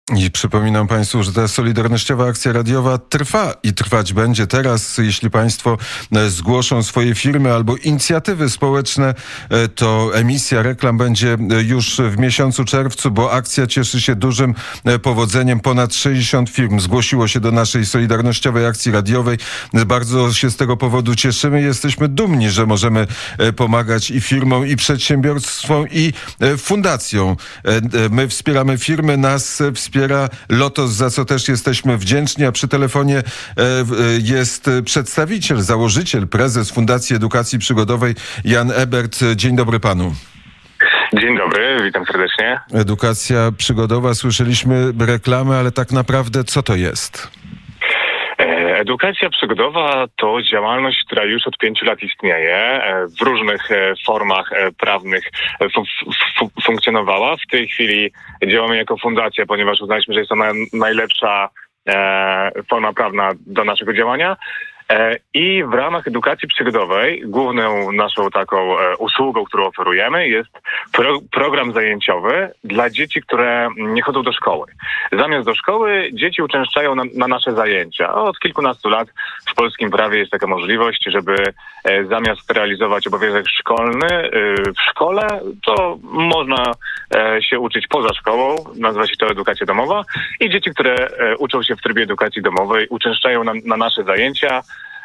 I przypominam Państwu, że ta Solidarnościowa Akcja Radiowa trwa i trwać będzie. Teraz, jeśli Państwo zgłoszą swoje firmy albo inicjatywy społeczne, to emisja reklam będzie już w miesiącu czerwcu, bo akcja cieszy się dużym powodzeniem. Ponad 60 firm zgłosiło się do naszej Solidarnościowej Akcji Radiowej. Bardzo się z tego powodu cieszymy. Jesteśmy dumni, że możemy pomagać i firmom, i przedsiębiorstwom, i fundacjom. My wspieramy firmy, nas wspiera Lotos, za co też jesteśmy wdzięczni, a przy telefonie jest przedstawiciel, założyciel, prezes Fundacji Edukacji Przygodowej Jan Ebert. Dzień dobry panu. Dzień dobry, witam serdecznie. Edukacja przygodowa, słyszeliśmy reklamę, ale tak naprawdę co to jest? Edukacja przygodowa to działalność, która już od 5 lat istnieje, w różnych formach prawnych funkcjonowała. W tej chwili działamy jako fundacja, ponieważ uznaliśmy, że jest to najlepsza forma prawna do naszego działania. I w ramach edukacji przygodowej główną naszą taką usługą, którą oferujemy, jest program zajęciowy dla dzieci, które nie chodzą do szkoły. Zamiast do szkoły dzieci uczęszczają na nasze zajęcia. Od kilkunastu lat w polskim prawie jest taka możliwość, żeby zamiast realizować obowiązek szkolny w szkole, to można się uczyć poza szkołą, nazywa się to edukacja domowa, i dzieci, które uczą się w trybie edukacji domowej, uczęszczają na nasze zajęcia.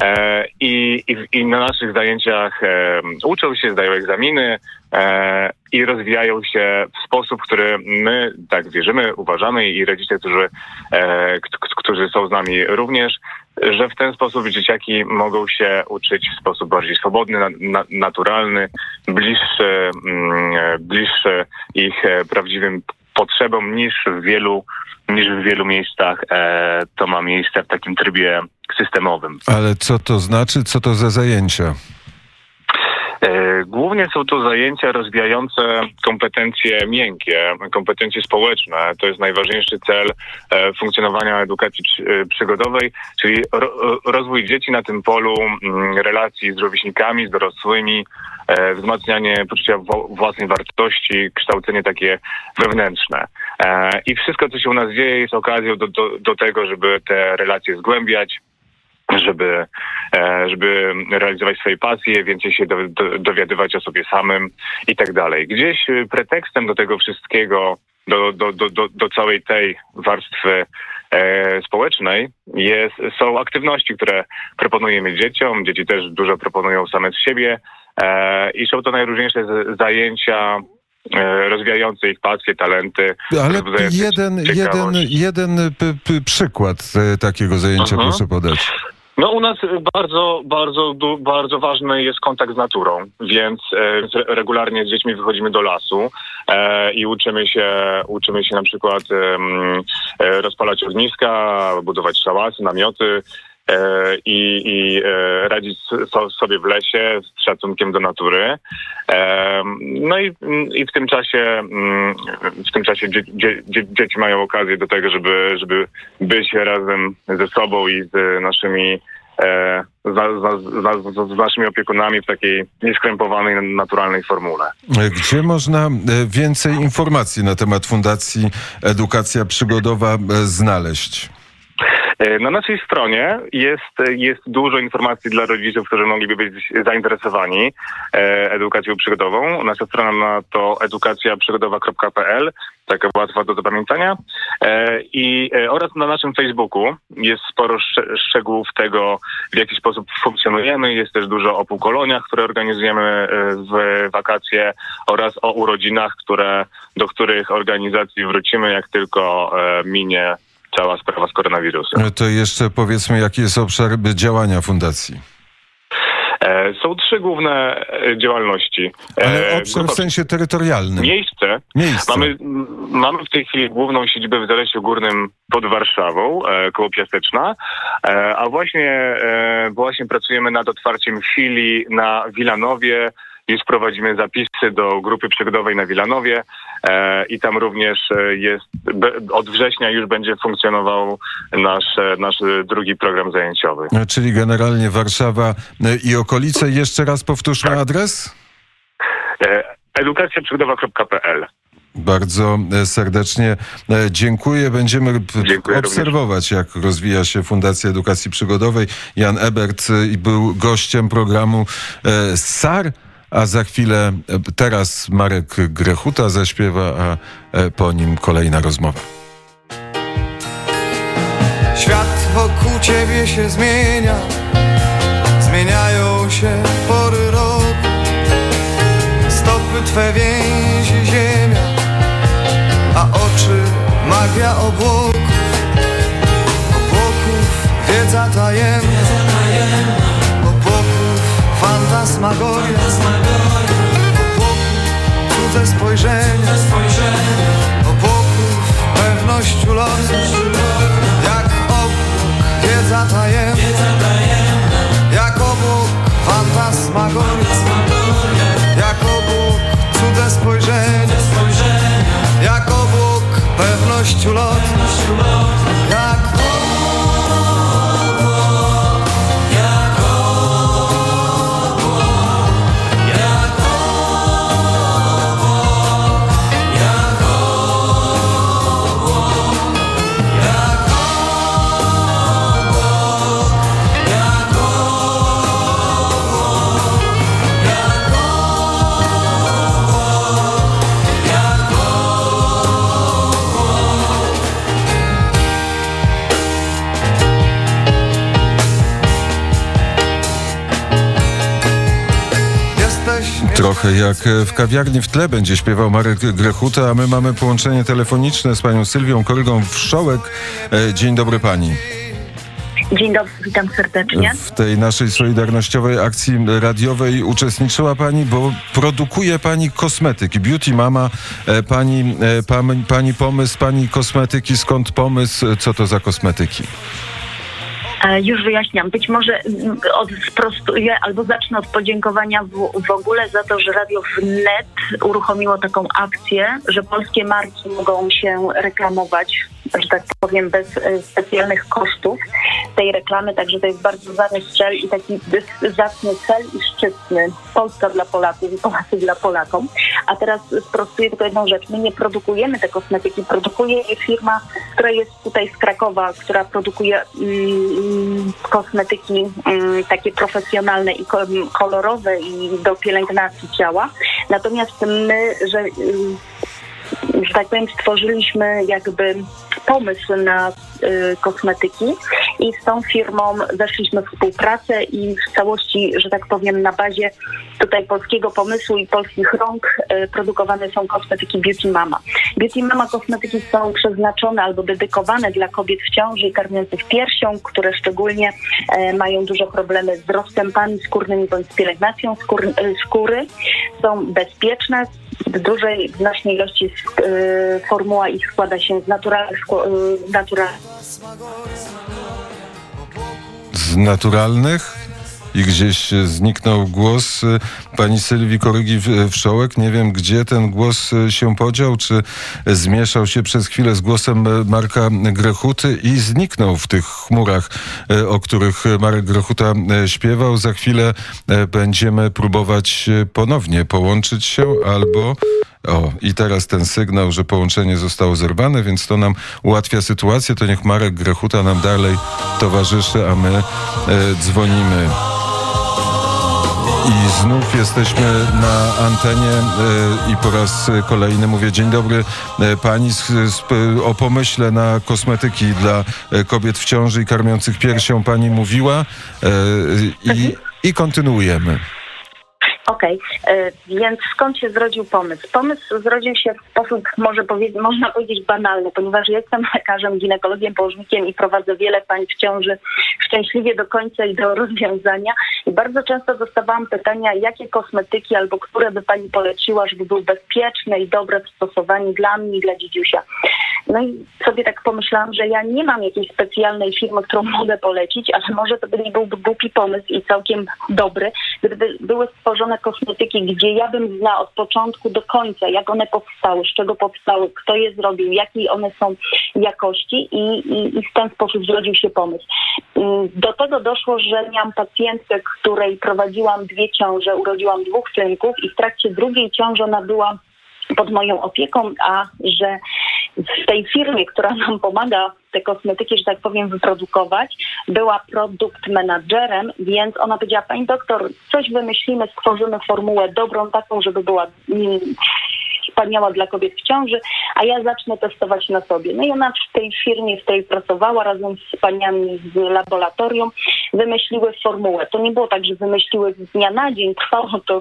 I na naszych zajęciach uczą się, zdają egzaminy i rozwijają się w sposób, który my tak wierzymy, uważamy, i rodzice, którzy są z nami również, że w ten sposób dzieciaki mogą się uczyć w sposób bardziej swobodny, naturalny, bliższy ich prawdziwym potrzebom niż w wielu miejscach to ma miejsce w takim trybie systemowym. Ale co to znaczy? Co to za zajęcia? Głównie są to zajęcia rozwijające kompetencje miękkie, kompetencje społeczne. To jest najważniejszy cel funkcjonowania edukacji przygodowej, czyli rozwój dzieci na tym polu, relacji z rówieśnikami, z dorosłymi, wzmacnianie poczucia własnej wartości, kształcenie takie wewnętrzne. I wszystko, co się u nas dzieje, jest okazją do tego, żeby te relacje zgłębiać, żeby realizować swoje pasje, więcej się dowiadywać o sobie samym i tak dalej. Gdzieś pretekstem do tego wszystkiego, do całej tej warstwy społecznej są aktywności, które proponujemy dzieciom. Dzieci też dużo proponują same z siebie i są to najróżniejsze zajęcia rozwijające ich pasje, talenty. Ale jeden przykład takiego zajęcia proszę podać. No u nas bardzo ważny jest kontakt z naturą, więc regularnie z dziećmi wychodzimy do lasu i uczymy się na przykład rozpalać ogniska, budować szałasy, namioty i radzić sobie w lesie z szacunkiem do natury. No i w tym czasie dzieci mają okazję do tego, żeby być razem ze sobą i z naszymi z naszymi opiekunami w takiej nieskrępowanej, naturalnej formule. Gdzie można więcej informacji na temat Fundacji Edukacja Przygodowa znaleźć? Na naszej stronie jest dużo informacji dla rodziców, którzy mogliby być zainteresowani edukacją przygodową. Nasza strona to edukacjaprzygodowa.pl, taka łatwa do zapamiętania. Oraz na naszym Facebooku jest sporo szczegółów tego, w jaki sposób funkcjonujemy. Jest też dużo o półkoloniach, które organizujemy w wakacje, oraz o urodzinach, do których organizacji wrócimy, jak tylko minie cała sprawa z koronawirusem. To jeszcze powiedzmy, jaki jest obszar działania fundacji? Są 3 główne działalności. Ale obszar w sensie terytorialnym. Miejsce. Mamy w tej chwili główną siedzibę w Zalesiu Górnym pod Warszawą, koło Piaseczna, a właśnie pracujemy nad otwarciem filii na Wilanowie. Już prowadzimy zapisy do grupy przygodowej na Wilanowie i tam również od września już będzie funkcjonował nasz drugi program zajęciowy. Czyli generalnie Warszawa i okolice. Jeszcze raz powtórzmy adres? edukacjaprzygodowa.pl Bardzo serdecznie dziękuję. Będziemy obserwować, jak rozwija się Fundacja Edukacji Przygodowej. Jan Ebert był gościem programu SAR, a za chwilę teraz Marek Grechuta zaśpiewa, a po nim kolejna rozmowa. Świat wokół ciebie się zmienia, zmieniają się pory roku, stopy twe więzi ziemia, a oczy magia obłoków, wiedza tajemna, obłoków fantasmagoria, obłoków cudze spojrzenia, obłoków pewność ulotu, jak obłok wiedza tajemna, jak obłok fantasmagoria, jak obłok cudze spojrzenia, jak obłok pewność ulotu, jak Trochę jak w kawiarni w tle będzie śpiewał Marek Grechuta, a my mamy połączenie telefoniczne z panią Sylwią Korygą-Wszołek. Dzień dobry pani. Dzień dobry, witam serdecznie. W tej naszej solidarnościowej akcji radiowej uczestniczyła pani, bo produkuje pani kosmetyki. Beauty Mama, pani pomysł, pani kosmetyki, skąd pomysł, co to za kosmetyki? Już wyjaśniam. Być może sprostuję albo zacznę od podziękowania w ogóle za to, że Radio Wnet uruchomiło taką akcję, że polskie marki mogą się reklamować, że tak powiem, bez specjalnych kosztów tej reklamy. Także to jest bardzo zacny cel i taki zacny cel i szczytny. Polska dla Polaków i Polacy dla Polakom. A teraz sprostuję tylko jedną rzecz. My nie produkujemy te kosmetyki. Produkuje je firma, która jest tutaj z Krakowa, która produkuje kosmetyki takie profesjonalne i kolorowe i do pielęgnacji ciała. Natomiast my, że tak powiem, stworzyliśmy jakby pomysł na kosmetyki i z tą firmą weszliśmy w współpracę i w całości, że tak powiem, na bazie tutaj polskiego pomysłu i polskich rąk produkowane są kosmetyki Beauty Mama. Beauty Mama kosmetyki są przeznaczone albo dedykowane dla kobiet w ciąży i karmiących piersią, które szczególnie mają duże problemy z rozstępami skórnymi bądź z pielęgnacją skóry. Są bezpieczne. W znacznej ilości formuła ich składa się z naturalnych i gdzieś zniknął głos pani Sylwii Korygi-Wszołek. Nie wiem, gdzie ten głos się podział, czy zmieszał się przez chwilę z głosem Marka Grechuty i zniknął w tych chmurach, o których Marek Grechuta śpiewał. Za chwilę będziemy próbować ponownie połączyć się albo... i teraz ten sygnał, że połączenie zostało zerwane, więc to nam ułatwia sytuację. To niech Marek Grechuta nam dalej towarzyszy, a my dzwonimy. I znów jesteśmy na antenie i po raz kolejny mówię dzień dobry pani o pomyśle na kosmetyki dla kobiet w ciąży i karmiących piersią pani mówiła i kontynuujemy. Okej, więc skąd się zrodził pomysł? Pomysł zrodził się w sposób, można powiedzieć, banalny, ponieważ jestem lekarzem, ginekologiem, położnikiem i prowadzę wiele pań w ciąży szczęśliwie do końca i do rozwiązania. I bardzo często dostawałam pytania, jakie kosmetyki albo które by pani poleciła, żeby były bezpieczne i dobre w stosowaniu dla mnie i dla dziedziusia. No i sobie tak pomyślałam, że ja nie mam jakiejś specjalnej firmy, którą mogę polecić, ale może to nie byłby głupi pomysł i całkiem dobry, gdyby były stworzone kosmetyki, gdzie ja bym znała od początku do końca, jak one powstały, z czego powstały, kto je zrobił, jakiej one są jakości i w ten sposób zrodził się pomysł. Do tego doszło, że miałam pacjentkę, której prowadziłam 2 ciąże, urodziłam 2 synków i w trakcie drugiej ciąży ona była pod moją opieką, a że w tej firmie, która nam pomaga te kosmetyki, że tak powiem, wyprodukować, była produkt menadżerem, więc ona powiedziała: pani doktor, coś wymyślimy, stworzymy formułę dobrą, taką, żeby była wspaniała dla kobiet w ciąży, a ja zacznę testować na sobie. No i ona w tej firmie, w której pracowała razem z paniami z laboratorium, wymyśliły formułę. To nie było tak, że wymyśliły z dnia na dzień, trwało to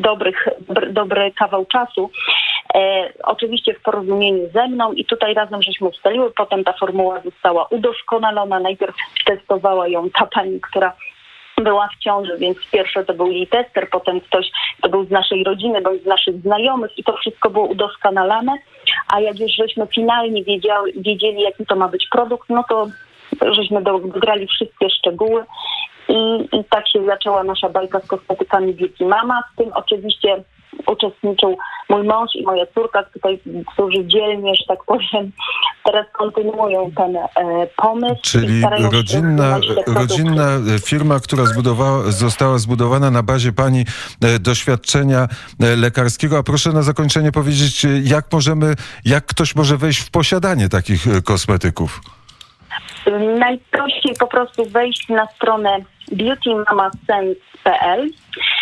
dobry kawał czasu. Oczywiście w porozumieniu ze mną i tutaj razem żeśmy ustaliły, potem ta formuła została udoskonalona. Najpierw testowała ją ta pani, która była w ciąży, więc pierwsze to był jej tester, potem ktoś, to był z naszej rodziny, bądź z naszych znajomych i to wszystko było udoskonalane, a jak już żeśmy finalnie wiedzieli, jaki to ma być produkt, no to żeśmy dograli wszystkie szczegóły i tak się zaczęła nasza bajka z kosmetykami Beauty Mama. W tym oczywiście uczestniczył mój mąż i moja córka, którzy dzielnie, że tak powiem, teraz kontynuują ten pomysł. Czyli rodzinna firma, która została zbudowana na bazie pani doświadczenia lekarskiego. A proszę na zakończenie powiedzieć, jak ktoś może wejść w posiadanie takich kosmetyków? Najprościej po prostu wejść na stronę beautyMamaSense.pl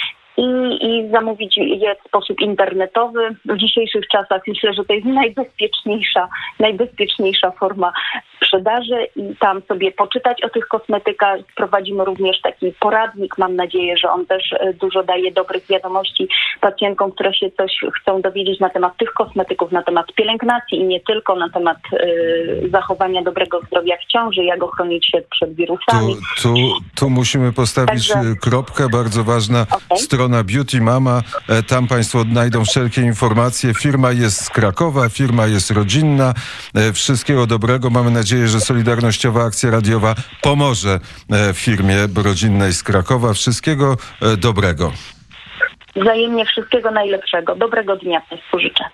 i zamówić je w sposób internetowy. W dzisiejszych czasach myślę, że to jest najbezpieczniejsza forma sprzedaży i tam sobie poczytać o tych kosmetykach. Prowadzimy również taki poradnik. Mam nadzieję, że on też dużo daje dobrych wiadomości pacjentkom, które się coś chcą dowiedzieć na temat tych kosmetyków, na temat pielęgnacji i nie tylko, na temat zachowania dobrego zdrowia w ciąży, jak ochronić się przed wirusami. Tu musimy postawić kropkę. Bardzo ważna strona Beauty Mama. Tam państwo odnajdą wszelkie informacje. Firma jest z Krakowa, firma jest rodzinna. Wszystkiego dobrego. Mamy nadzieję, że Solidarnościowa Akcja Radiowa pomoże firmie rodzinnej z Krakowa. Wszystkiego dobrego. Wzajemnie wszystkiego najlepszego. Dobrego dnia Państwu życzę.